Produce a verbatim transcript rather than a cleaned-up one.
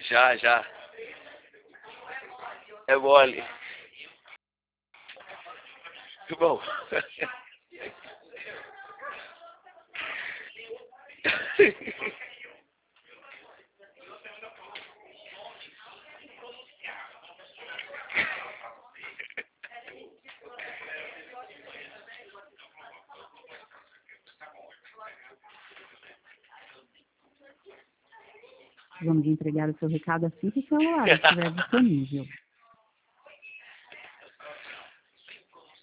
Já, já. É mole. Bom. Vamos entregar o seu recado assim que o celular estiver disponível.